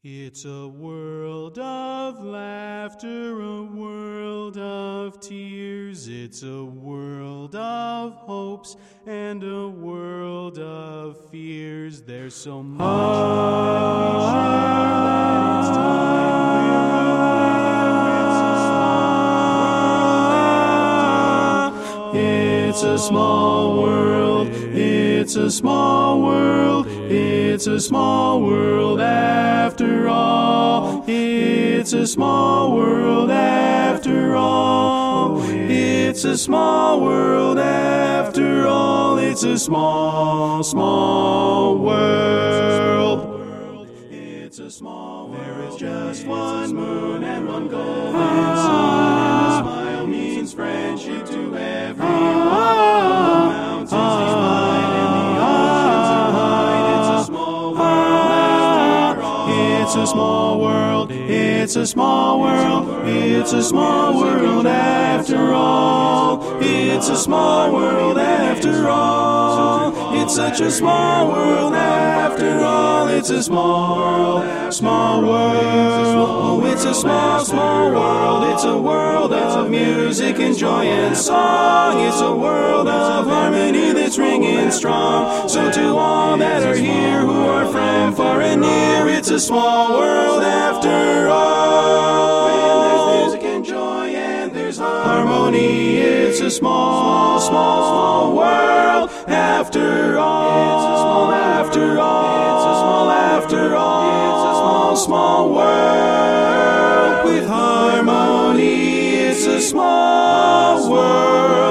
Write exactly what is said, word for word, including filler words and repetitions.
It's a world of laughter, a world of tears. It's a world of hopes and a world of fears. There's so much that we share that it's time we're It's a small world, it's a small world, it's a small world after all. It's a small world after all. It's a small world after all. It's a small, small world. It's a small world. There is just one moon and one golden sun, and a smile means friendship to everyone. The mountains divide and the oceans are wide. It's a small world after all. It's a small world. It's a small world. It's a small world after all. It's a small world after all. It's such a small world after all. It's a small world, small world. Oh, it's a small, small world. It's a world of music and joy and song. It's a world of harmony that's ringing strong. So to all that are here who are from far and near, it's a small world after all. When there's music and joy and there's harmony, it's a small, small, small world after all. It's a small after all. It's a small after all. It's a small, small world with harmony. It's a small world.